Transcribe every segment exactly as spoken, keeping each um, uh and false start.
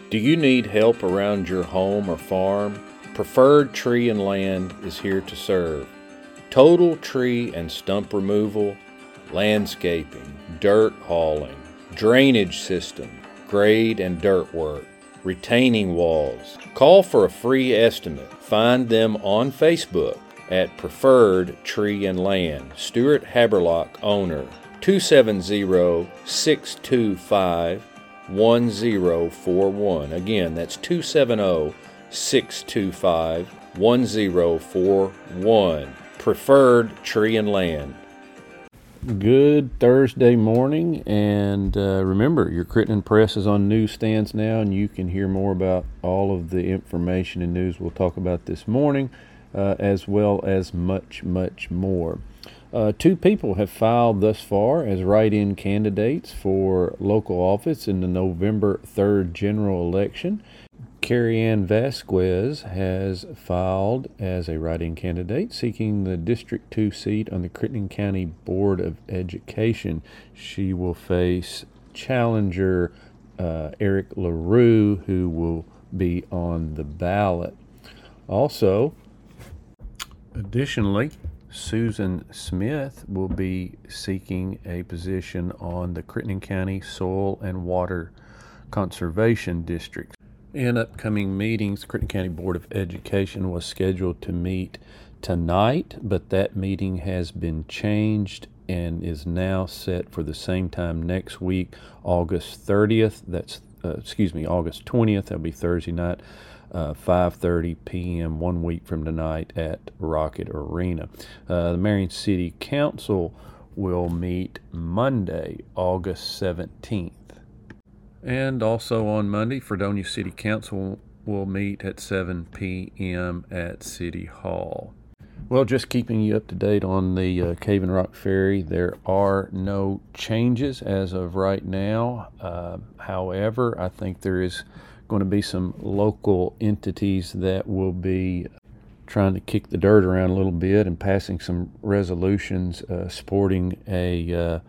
Do you need help around your home or farm? Preferred Tree and Land is here to serve. Total tree and stump removal, landscaping, dirt hauling, drainage system, grade and dirt work, retaining walls. Call for a free estimate. Find them on Facebook at Preferred Tree and Land. Stuart Haberlock, owner, two seven zero, six two five, one zero four one. Again, that's two seven zero, six two five, one zero four one. Preferred Tree and Land. Good Thursday morning, and uh, remember, your Crittenden Press is on newsstands now, and you can hear more about all of the information and news we'll talk about this morning, uh, as well as much, much more. Uh, two people have filed thus far as write-in candidates for local office in the November third general election. Carrie Ann Vasquez has filed as a write-in candidate seeking the District two seat on the Crittenden County Board of Education. She will face challenger uh, Eric LaRue, who will be on the ballot. Also, additionally, Susan Smith will be seeking a position on the Crittenden County Soil and Water Conservation District. In upcoming meetings, the Crittenden County Board of Education was scheduled to meet tonight, but that meeting has been changed and is now set for the same time next week, August thirtieth. That's, uh, excuse me, August twentieth. That'll be Thursday night, uh, five thirty p.m., one week from tonight at Rocket Arena. Uh, the Marion City Council will meet Monday, August seventeenth. And also on Monday, Fredonia City Council will meet at seven p.m. at City Hall. Well, just keeping you up to date on the uh, Cave and Rock Ferry, there are no changes as of right now. Uh, however, I think there is going to be some local entities that will be trying to kick the dirt around a little bit and passing some resolutions uh, supporting a uh,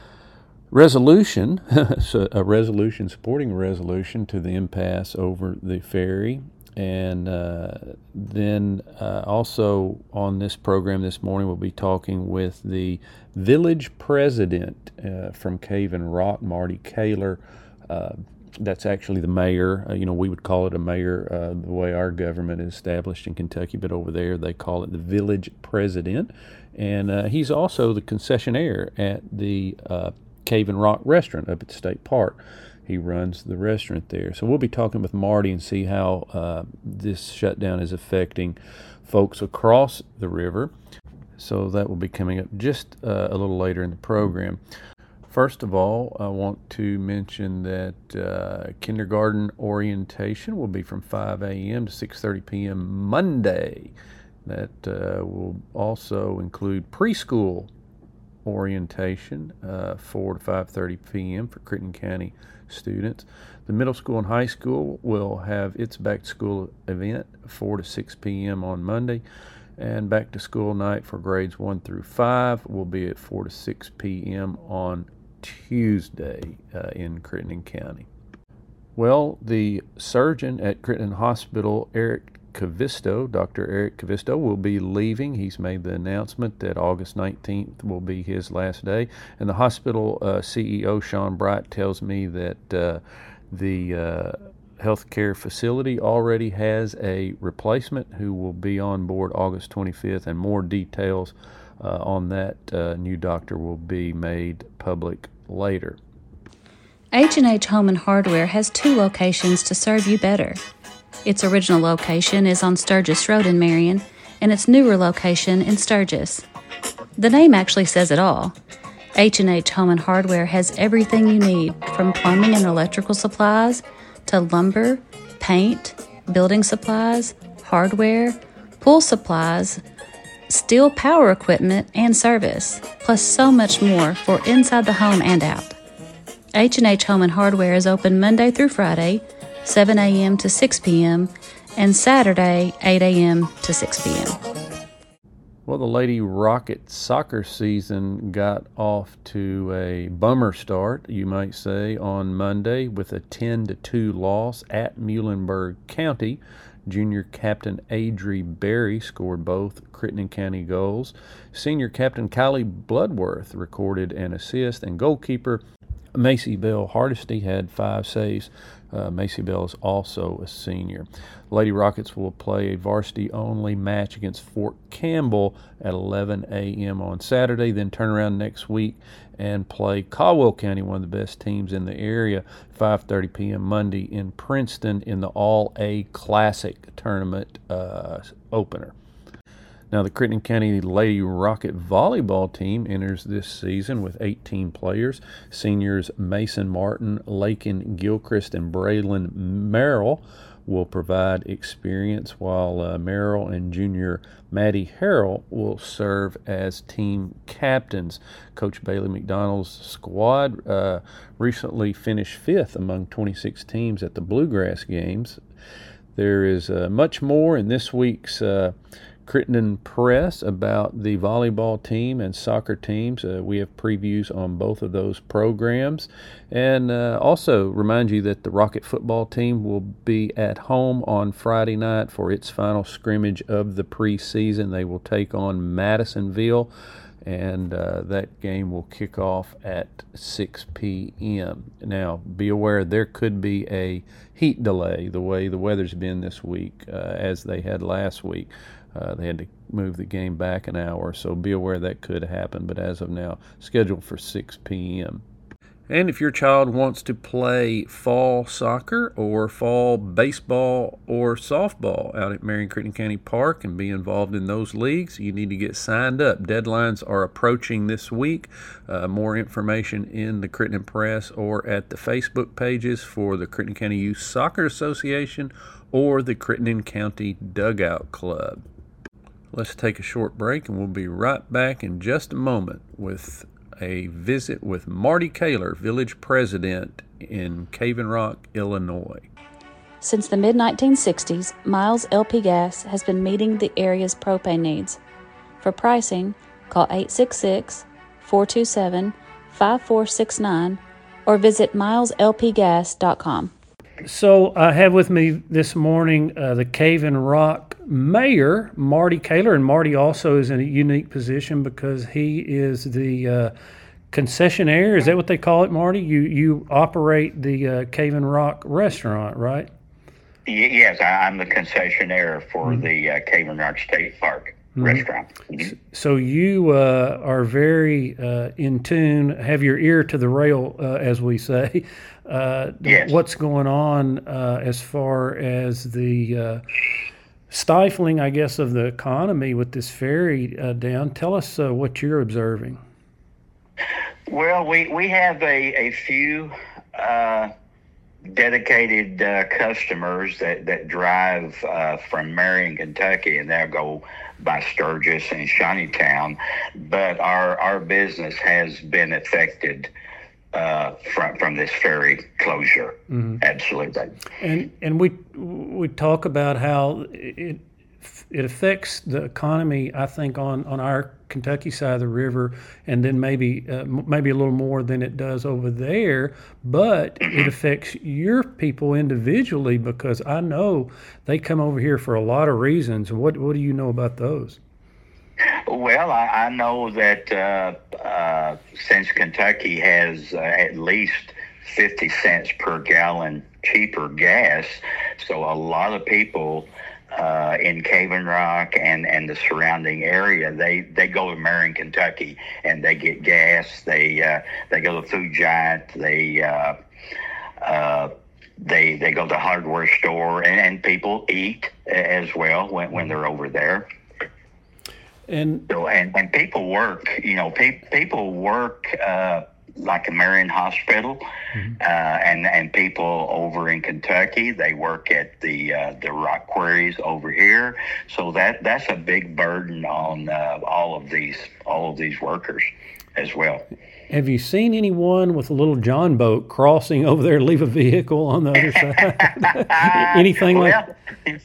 resolution, so a resolution supporting a resolution to the impasse over the ferry. And uh, then uh, also on this program this morning, we'll be talking with the village president uh, from Cave and Rock, Marty Kaler. Uh, that's actually the mayor. Uh, you know, we would call it a mayor uh, the way our government is established in Kentucky, but over there they call it the village president. And uh, he's also the concessionaire at the uh, Cave and Rock restaurant up at State Park. He runs the restaurant there. So we'll be talking with Marty and see how uh, this shutdown is affecting folks across the river. So that will be coming up just uh, a little later in the program. First of all, I want to mention that uh, kindergarten orientation will be from five a.m. to six thirty p.m. Monday. That uh, will also include preschool orientation, uh, four to five thirty p.m. for Crittenden County students. The middle school and high school will have its back to school event four to six p.m. on Monday, and back to school night for grades one through five will be at four to six p.m. on Tuesday uh, in Crittenden County. Well, the surgeon at Crittenden Hospital, Eric Cavisto, Doctor Eric Cavisto, will be leaving. He's made the announcement that August nineteenth will be his last day. And the hospital uh, C E O, Sean Bright, tells me that uh, the uh, healthcare facility already has a replacement who will be on board August twenty-fifth, and more details uh, on that uh, new doctor will be made public later. H and H Home and Hardware has two locations to serve you better. Its original location is on Sturgis Road in Marion, and its newer location in Sturgis. The name actually says it all. H and H Home and Hardware has everything you need, from plumbing and electrical supplies to lumber, paint, building supplies, hardware, pool supplies, steel power equipment, and service, plus so much more for inside the home and out. H and H Home and Hardware is open Monday through Friday, seven a.m. to six p.m., and Saturday, eight a.m. to six p.m. Well, the Lady Rocket soccer season got off to a bummer start, you might say, on Monday with a ten to two loss at Muhlenberg County. Junior captain Adri Berry scored both Crittenden County goals. Senior captain Kylie Bloodworth recorded an assist, and goalkeeper Macy Bell Hardesty had five saves. Uh, Macy Bell is also a senior. Lady Rockets will play a varsity-only match against Fort Campbell at eleven a.m. on Saturday, then turn around next week and play Caldwell County, one of the best teams in the area, five thirty p.m. Monday in Princeton in the All-A Classic Tournament uh, opener. Now, the Crittenden County Lady Rocket volleyball team enters this season with eighteen players. Seniors Mason Martin, Lakin Gilchrist, and Braylon Merrill will provide experience, while uh, Merrill and junior Maddie Harrell will serve as team captains. Coach Bailey McDonald's squad uh, recently finished fifth among twenty-six teams at the Bluegrass Games. There is uh, much more in this week's uh, Crittenden Press about the volleyball team and soccer teams. Uh, we have previews on both of those programs. And uh, also remind you that the Rocket football team will be at home on Friday night for its final scrimmage of the preseason. They will take on Madisonville, and uh, that game will kick off at six p.m. Now, be aware there could be a heat delay the way the weather's been this week, uh, as they had last week. Uh, they had to move the game back an hour, so be aware that could happen. But as of now, scheduled for six p.m. And if your child wants to play fall soccer or fall baseball or softball out at Marion Crittenden County Park and be involved in those leagues, you need to get signed up. Deadlines are approaching this week. Uh, more information in the Crittenden Press or at the Facebook pages for the Crittenden County Youth Soccer Association or the Crittenden County Dugout Club. Let's take a short break, and we'll be right back in just a moment with a visit with Marty Kaler, village president in Cave-in Rock, Illinois. Since the mid nineteen sixties, Miles L P Gas has been meeting the area's propane needs. For pricing, call eight six six, four two seven, five four six nine or visit miles l p gas dot com. So I have with me this morning uh, the Cave-in Rock mayor, Marty Kaler, and Marty also is in a unique position because he is the uh, concessionaire. Is that what they call it, Marty? You you operate the uh, Cave-in Rock restaurant, right? Yes, I'm the concessionaire for mm-hmm. the uh, Cave-in Rock State Park mm-hmm. restaurant. Mm-hmm. So you uh, are very uh, in tune, have your ear to the rail, uh, as we say. Uh, yes. What's going on uh, as far as the uh, stifling, I guess, of the economy with this ferry uh, down? Tell us uh, what you're observing. Well, we, we have a, a few uh, dedicated uh, customers that, that drive uh, from Marion, Kentucky, and they'll go by Sturgis and Shawneetown. But our, our business has been affected Uh, from from this ferry closure. Mm-hmm. Absolutely. And and we we talk about how it it affects the economy, I think, on, on our Kentucky side of the river, and then maybe uh, maybe a little more than it does over there. But it affects your people individually, because I know they come over here for a lot of reasons. What what do you know about those? Well, I, I know that uh, uh, since Kentucky has uh, at least fifty cents per gallon cheaper gas, so a lot of people uh, in Cave-in Rock and, and the surrounding area, they, they go to Marion, Kentucky, and they get gas. They uh, they go to Food Giant. They uh, uh, they they go to the hardware store, and, and people eat as well when, when they're over there. And so, and, and people work, you know, pe- people work uh, like a Marion Hospital, mm-hmm. uh, and and people over in Kentucky, they work at the uh, the rock quarries over here. So that that's a big burden on uh, all of these all of these workers. as well. Have you seen anyone with a little John boat crossing over there to leave a vehicle on the other side? Anything well, like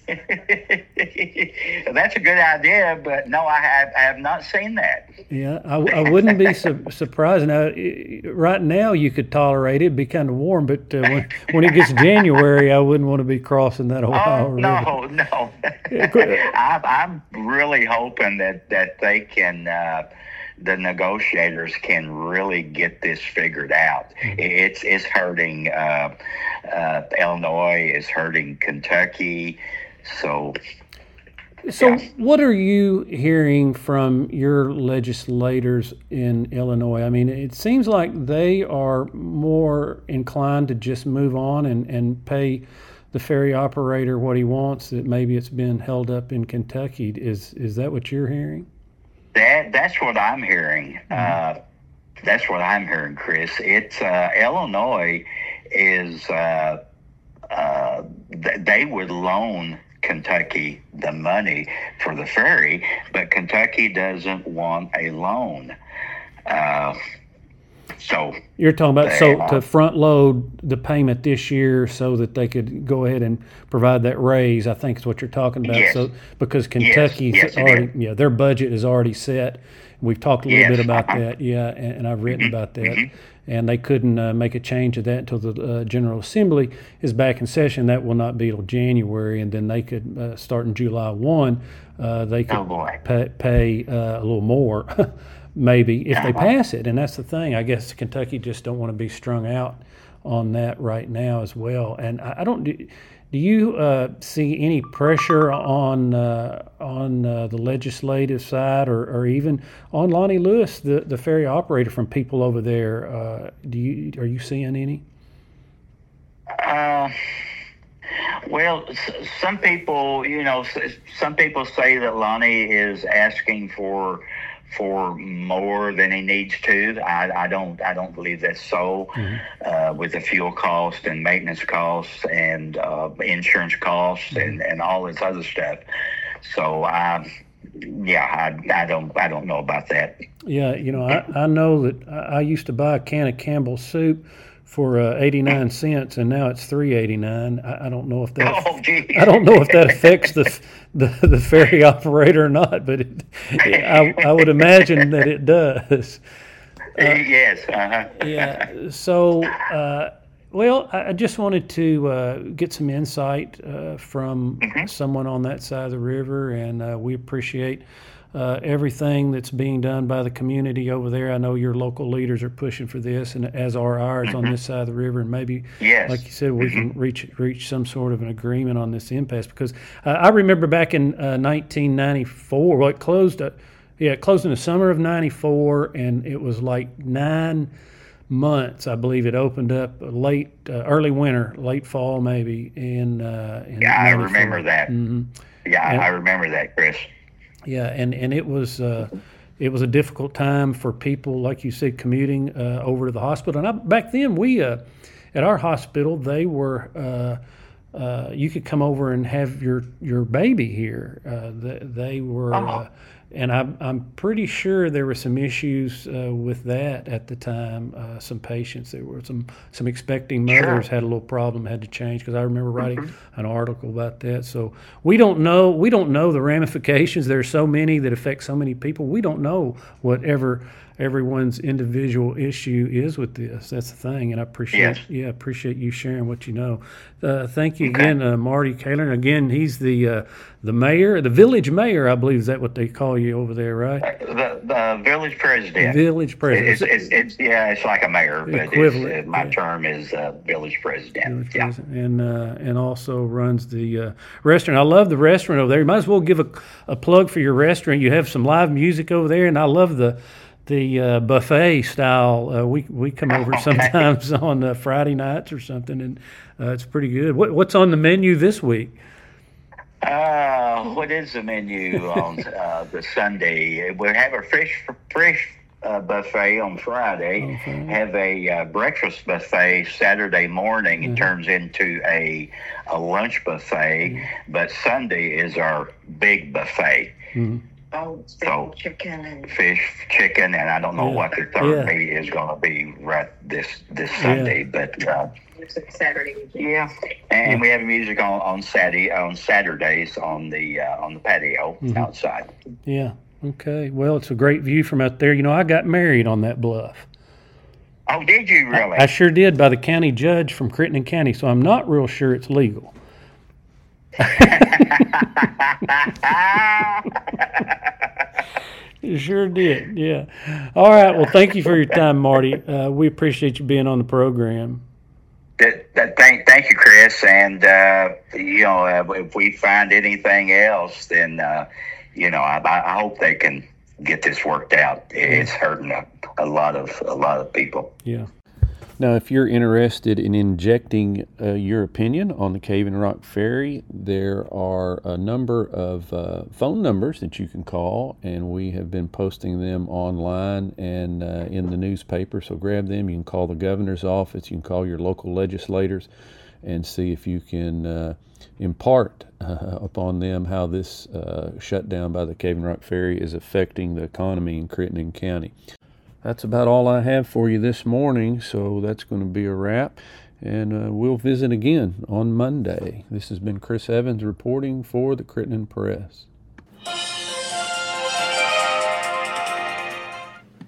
that's a good idea, but no, I have, I have not seen that. Yeah, I, I wouldn't be su- surprised. Now, right now you could tolerate it, it'd be kind of warm, but uh, when, when it gets January, I wouldn't want to be crossing that Ohio Oh, River. no, no. I'm, I'm really hoping that, that they can, uh, the negotiators can really get this figured out. Mm-hmm. It's it's hurting uh, uh, Illinois, it's hurting Kentucky. So, so yeah. What are you hearing from your legislators in Illinois? I mean, it seems like they are more inclined to just move on and, and pay the ferry operator what he wants, that maybe it's been held up in Kentucky. Is is that what you're hearing? That that's what I'm hearing. Uh, that's what I'm hearing, Chris. It's uh, Illinois is uh, uh, th- they would loan Kentucky the money for the ferry, but Kentucky doesn't want a loan. Uh, so you're talking about they, so uh, to front load the payment this year so that they could go ahead and provide that raise. I think is what you're talking about. Yes. So because Kentucky's yes, yes, already, yeah, their budget is already set. We've talked a little Yes, bit about uh-huh. that, yeah, and, and I've written Mm-hmm. about that. Mm-hmm. And they couldn't uh, make a change of that until the uh, General Assembly is back in session. That will not be till January, and then they could uh, start in July first. Uh, they could Oh, boy. pay, pay uh, a little more. Maybe if they Uh-huh. pass it, and that's the thing. I guess Kentucky just don't want to be strung out on that right now as well. And I, I don't. Do, do you uh, see any pressure on uh, on uh, the legislative side, or, or even on Lonnie Lewis, the, the ferry operator, from people over there? Uh, do you are you seeing any? Uh, well, s- some people, you know, s- some people say that Lonnie is asking for for more than he needs to. I, I don't I don't believe that's so. Mm-hmm. Uh, with the fuel cost and maintenance costs and uh, insurance costs Mm-hmm. and, and all this other stuff. So I, yeah, I, I don't I don't know about that. Yeah, you know, I, I know that I, I used to buy a can of Campbell's soup for uh, eighty-nine cents, and now it's three eighty-nine. I, I don't know if that Oh, geez. I don't know if that affects the the, the ferry operator or not, but it, I, I would imagine that it does. yes. Uh-huh. Yeah. So, uh, well, I I just wanted to uh, get some insight uh, from Mhm. someone on that side of the river, and uh, we appreciate uh, everything that's being done by the community over there. I know your local leaders are pushing for this, and as are ours on this side of the river, and maybe, Yes. like you said, we can reach reach some sort of an agreement on this impasse. Because uh, I remember back in uh, nineteen ninety-four, well, it closed. Uh, yeah, it closed in the summer of ninety-four, and it was like nine months, I believe. It opened up late, uh, early winter, late fall, maybe. In, uh, in Yeah, I ninety-four. remember that. hmm Yeah, And- I remember that, Chris. Yeah, and and it was uh, it was a difficult time for people, like you said, commuting uh, over to the hospital. And I, back then, we uh, at our hospital, they were. Uh, uh, you could come over and have your, your baby here. Uh, they, they were, Oh. uh, and I'm I'm pretty sure there were some issues uh, with that at the time. Uh, some patients, there were some some expecting mothers Sure. had a little problem, had to change, because I remember writing an article about that. So we don't know we don't know the ramifications. There are so many that affect so many people. We don't know whatever everyone's individual issue is with this. That's the thing, and I appreciate Yes. yeah appreciate you sharing what you know. Uh, thank you Okay. again, uh, Marty Kaler. And again, he's the uh, the mayor, the village mayor, I believe. Is that what they call you over there, right? The, the village president. Village president. It's, it's, it's yeah, it's like a mayor, but it's, Equivalent, uh, my yeah. term is uh, village president. Village Yeah. president. And uh, and also runs the uh, restaurant. I love the restaurant over there. You might as well give a, a plug for your restaurant. You have some live music over there, and I love the the uh, buffet style. Uh, we we come over Okay. sometimes on uh, Friday nights or something, and uh, it's pretty good. What what's on the menu this week? Uh, what is the menu on uh, the Sunday? We have a fresh fresh uh, buffet on Friday. Okay. Have a uh, breakfast buffet Saturday morning. It turns into a a lunch buffet. But Sunday is our big buffet. Mhm. Oh, so chicken and fish, chicken, and I don't know Yeah. what the third Yeah. meat is going to be right this this Sunday, but uh, Saturday. yeah. And we have music on, on Saturday on Saturdays on the uh, on the patio Mhm. outside. Yeah. Okay. Well, it's a great view from out there. You know, I got married on that bluff. Oh, did you really? I sure did, by the county judge from Crittenden County, so I'm not real sure it's legal. You sure did, yeah. All right, well, thank you for your time, Marty. Uh, we appreciate you being on the program. That, that, thank, thank you, Chris. And uh, you know, uh, if we find anything else, then uh, you know, I, I hope they can get this worked out. It's hurting a, a lot of a lot of people. Yeah. Now, if you're interested in injecting uh, your opinion on the Cave in Rock Ferry, there are a number of uh, phone numbers that you can call, and we have been posting them online and uh, in the newspaper. So grab them. You can call the governor's office. You can call your local legislators and see if you can uh, impart uh, upon them how this uh, shutdown by the Cave in Rock Ferry is affecting the economy in Crittenden County. That's about all I have for you this morning, so that's going to be a wrap, and uh, we'll visit again on Monday. This has been Chris Evans reporting for the Crittenden Press.